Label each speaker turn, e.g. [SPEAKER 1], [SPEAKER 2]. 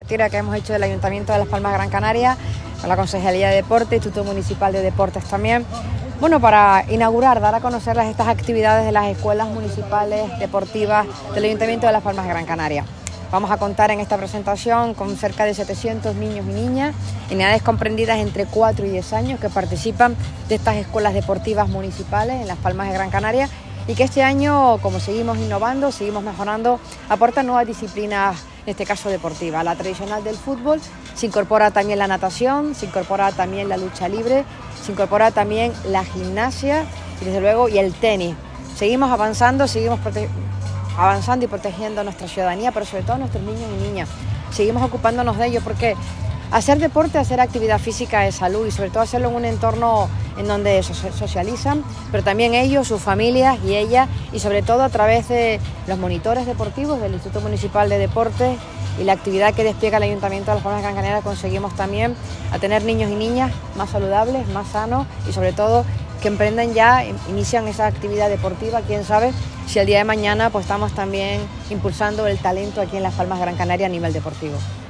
[SPEAKER 1] Que hemos hecho del Ayuntamiento de Las Palmas de Gran Canaria, con la Concejalía de Deporte, Instituto Municipal de Deportes también, bueno, para inaugurar, dar a conocer estas actividades de las escuelas municipales deportivas del Ayuntamiento de Las Palmas de Gran Canaria. Vamos a contar en esta presentación con cerca de 700 niños y niñas en edades comprendidas entre 4 y 10 años que participan de estas escuelas deportivas municipales en Las Palmas de Gran Canaria y que este año, como seguimos innovando, seguimos mejorando, aportan nuevas disciplinas, en este caso deportiva. La tradicional del fútbol, se incorpora también la natación, se incorpora también la lucha libre, se incorpora también la gimnasia y desde luego y el tenis. Seguimos avanzando, avanzando y protegiendo a nuestra ciudadanía, pero sobre todo a nuestros niños y niñas. Seguimos ocupándonos de ellos porque hacer deporte, hacer actividad física es salud y sobre todo hacerlo en un entorno en donde socializan, pero también ellos, sus familias y ellas, y sobre todo a través de los monitores deportivos del Instituto Municipal de Deportes y la actividad que despliega el Ayuntamiento de Las Palmas de Gran Canaria, conseguimos también a tener niños y niñas más saludables, más sanos y sobre todo que emprenden ya, inician esa actividad deportiva, quién sabe si el día de mañana pues estamos también impulsando el talento aquí en Las Palmas de Gran Canaria a nivel deportivo.